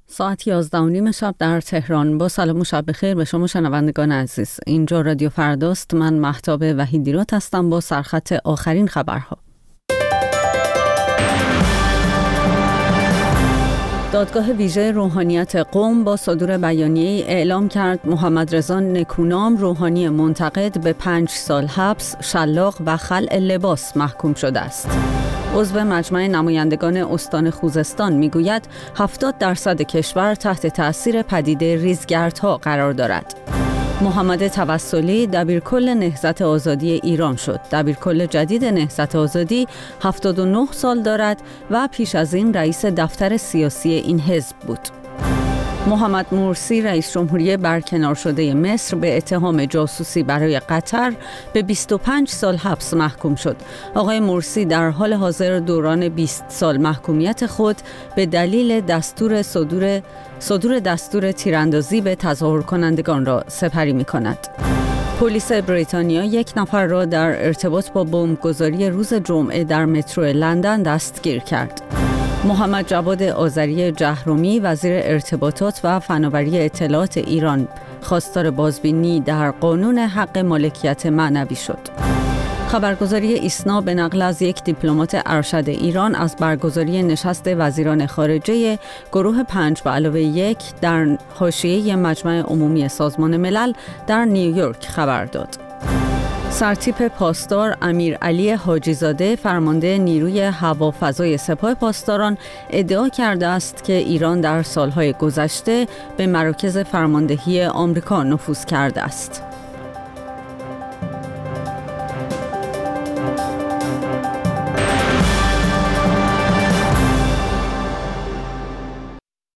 ساعت 11:30 شب در تهران. با سلام و شب بخیر به شما شنوندگان عزیز. اینجا رادیو فرداست. من مهتاب وحیدی‌راد هستم با سرخط آخرین خبرها. دادگاه ویژه روحانیت قم با صدور بیانیه‌ای اعلام کرد محمد رضا نکونام روحانی منتقد به 5 سال حبس، شلاق و خلع لباس محکوم شده است. عضو مجمع نمایندگان استان خوزستان میگوید 70% کشور تحت تأثیر پدیده ریزگردها قرار دارد. محمد توسلی دبیرکل نهضت آزادی ایران شد. دبیرکل جدید نهضت آزادی 79 سال دارد و پیش از این رئیس دفتر سیاسی این حزب بود. محمد مرسی رئیس جمهوری برکنار شده مصر به اتهام جاسوسی برای قطر به 25 سال حبس محکوم شد. آقای مرسی در حال حاضر دوران 20 سال محکومیت خود به دلیل صدور دستور تیراندازی به تظاهر کنندگان را سپری می کند. پلیس بریتانیا 1 نفر را در ارتباط با بمبگذاری روز جمعه در مترو لندن دستگیر کرد. محمد جواد آذری جهرومی وزیر ارتباطات و فناوری اطلاعات ایران خواستار بازبینی در قانون حق مالکیت معنوی شد. خبرگزاری ایسنا به نقل از یک دیپلمات ارشد ایران از برگزاری نشست وزیران خارجه گروه 5+1 در حاشیه مجمع عمومی سازمان ملل در نیویورک خبر داد. سرتیپ پاسدار امیرعلی حاجی‌زاده فرمانده نیروی هوافضای سپاه پاسداران ادعا کرده است که ایران در سالهای گذشته به مراکز فرماندهی آمریکا نفوذ کرده است.